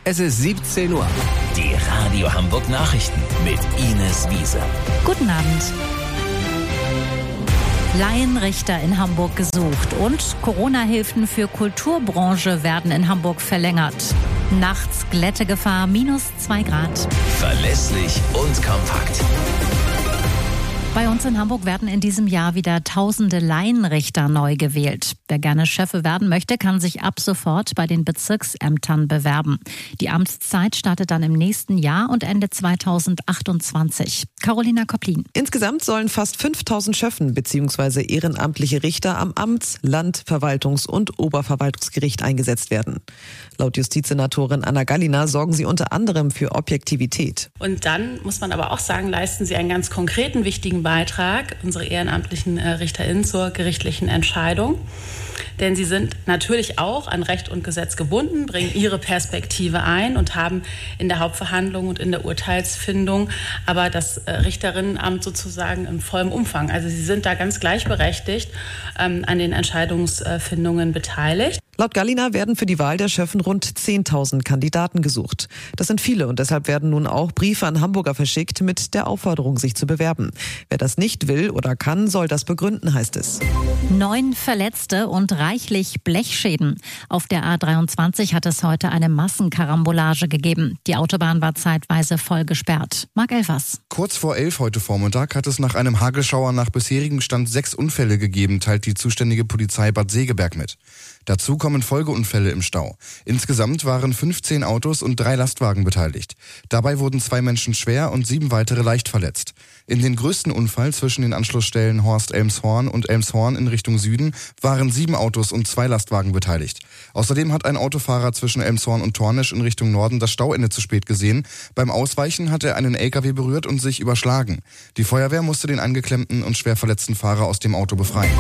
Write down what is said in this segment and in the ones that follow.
Es ist 17 Uhr. Die Radio Hamburg Nachrichten mit Ines Wiese. Guten Abend. Laienrichter in Hamburg gesucht und Corona-Hilfen für Kulturbranche werden in Hamburg verlängert. Nachts Glättegefahr -2 Grad. Verlässlich und kompakt. Bei uns in Hamburg werden in diesem Jahr wieder tausende Laienrichter neu gewählt. Wer gerne Schöffe werden möchte, kann sich ab sofort bei den Bezirksämtern bewerben. Die Amtszeit startet dann im nächsten Jahr und Ende 2028. Carolina Kopplin. Insgesamt sollen fast 5000 Schöffen bzw. ehrenamtliche Richter am Amts-, Land-, Verwaltungs- und Oberverwaltungsgericht eingesetzt werden. Laut Justizsenatorin Anna Gallina sorgen sie unter anderem für Objektivität. Und dann muss man aber auch sagen, leisten sie einen ganz konkreten, wichtigen Beitrag, unsere ehrenamtlichen RichterInnen, zur gerichtlichen Entscheidung. Denn sie sind natürlich auch an Recht und Gesetz gebunden, bringen ihre Perspektive ein und haben in der Hauptverhandlung und in der Urteilsfindung aber das Richterinnenamt sozusagen in vollem Umfang. Also sie sind da ganz gleichberechtigt an den Entscheidungsfindungen beteiligt. Laut Gallina werden für die Wahl der Schöffen rund 10.000 Kandidaten gesucht. Das sind viele und deshalb werden nun auch Briefe an Hamburger verschickt mit der Aufforderung, sich zu bewerben. Wer das nicht will oder kann, soll das begründen, heißt es. 9 Verletzte und reichlich Blechschäden. Auf der A23 hat es heute eine Massenkarambolage gegeben. Die Autobahn war zeitweise voll gesperrt. Marc Elfers. Kurz vor 11 heute Vormittag hat es nach einem Hagelschauer nach bisherigem Stand 6 Unfälle gegeben, teilt die zuständige Polizei Bad Segeberg mit. Dazu kommen Folgeunfälle im Stau. Insgesamt waren 15 Autos und 3 Lastwagen beteiligt. Dabei wurden 2 Menschen schwer und 7 weitere leicht verletzt. In den größten Unfall zwischen den Anschlussstellen Horst-Elmshorn und Elmshorn in Richtung Süden waren 7 Autos und 2 Lastwagen beteiligt. Außerdem hat ein Autofahrer zwischen Elmshorn und Tornisch in Richtung Norden das Stauende zu spät gesehen. Beim Ausweichen hat er einen LKW berührt und sich überschlagen. Die Feuerwehr musste den angeklemmten und schwer verletzten Fahrer aus dem Auto befreien.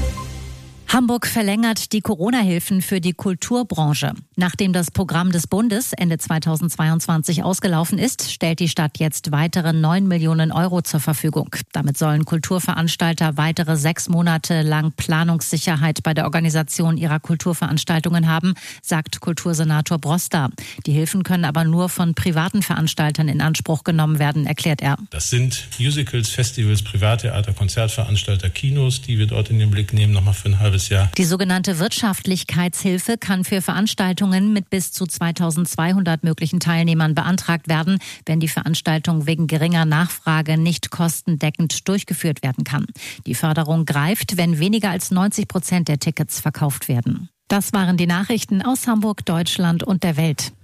Hamburg verlängert die Corona-Hilfen für die Kulturbranche. Nachdem das Programm des Bundes Ende 2022 ausgelaufen ist, stellt die Stadt jetzt weitere 9 Millionen Euro zur Verfügung. Damit sollen Kulturveranstalter weitere 6 Monate lang Planungssicherheit bei der Organisation ihrer Kulturveranstaltungen haben, sagt Kultursenator Broster. Die Hilfen können aber nur von privaten Veranstaltern in Anspruch genommen werden, erklärt er. Das sind Musicals, Festivals, Privattheater, Konzertveranstalter, Kinos, die wir dort in den Blick nehmen, nochmal für ein halbes Jahr. Die sogenannte Wirtschaftlichkeitshilfe kann für Veranstaltungen mit bis zu 2200 möglichen Teilnehmern beantragt werden, wenn die Veranstaltung wegen geringer Nachfrage nicht kostendeckend durchgeführt werden kann. Die Förderung greift, wenn weniger als 90% der Tickets verkauft werden. Das waren die Nachrichten aus Hamburg, Deutschland und der Welt.